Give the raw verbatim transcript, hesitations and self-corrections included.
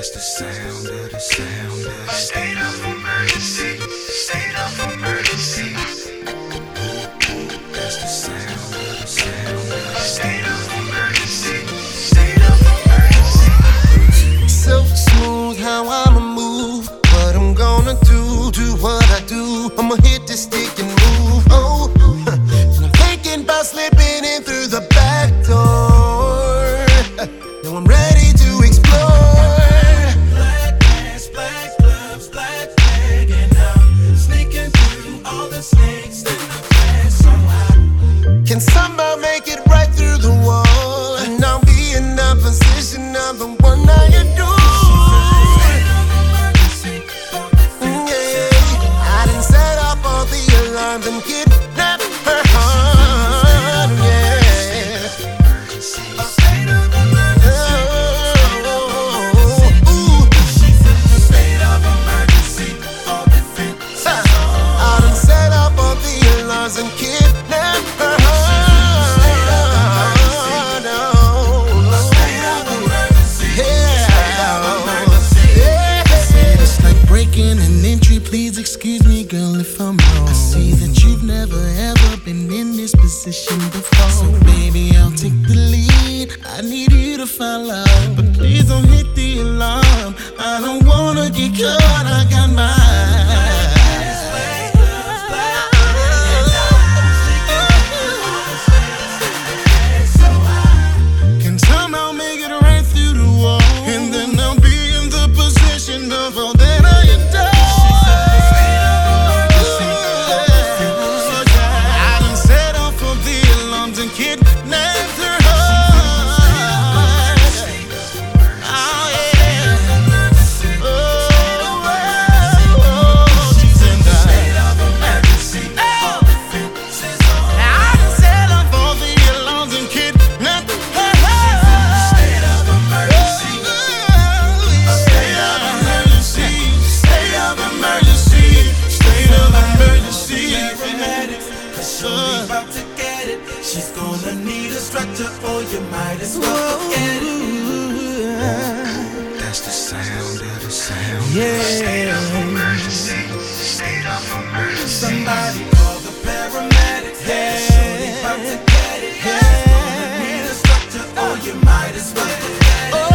That's the sound of the sound of the state of emergency. State of emergency. That's the sound of the sound of the state of emergency. State of emergency. So smooth how I'ma move. What I'm gonna do, do what I do. I'ma hit the stick and move. Oh, and I'm thinking about slipping in through the back door. Now I'm ready to explore. Black pants, black gloves, black bag, and I'm sneaking through all the snakes in the grass. So I Can somehow make it right through the wall, and I'll be in the position of the one I adore. Mm, yeah. I done set up all the alarms and kidnapped her heart. Yeah. And kidnap her heart. said it's like breaking an entry. Please excuse me, girl, if I'm wrong. I see that you've never ever been in this position before. So baby, I'll take the lead. I need you to follow, but please don't hit the alarm. I don't wanna get caught. I got mine. She's gonna need a stretcher, or you might as well forget it. That's the sound of the sound. Yeah. State of emergency. State of emergency. Somebody call the paramedics. Yeah. Shorty about to get it. She's gonna need a stretcher, or you might as well forget it.